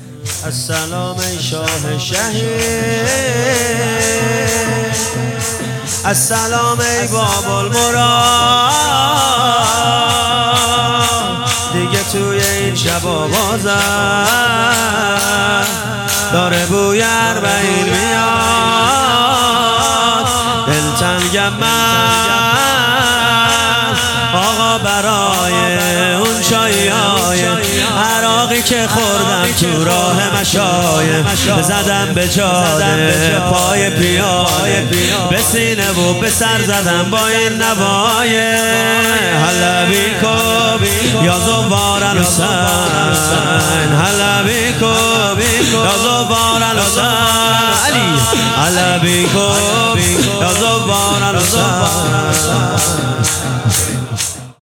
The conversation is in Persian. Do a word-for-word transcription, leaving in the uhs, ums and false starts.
السلام ای شاه شهید، السلام ای باب المراد. دیگه توی این شب آوازم داره بوی اربعین میاد. دلتنگم من آقا برای اون شایای عراقی که خوردم تو راه مشایم. زدم به جاده پای پیاده، به سینه و به سر زدم با این نوای. هلا بیکو یا زوار الحسین، هلا بیکو یا زوار الحسین، هلا بیکو یا زوار الحسین.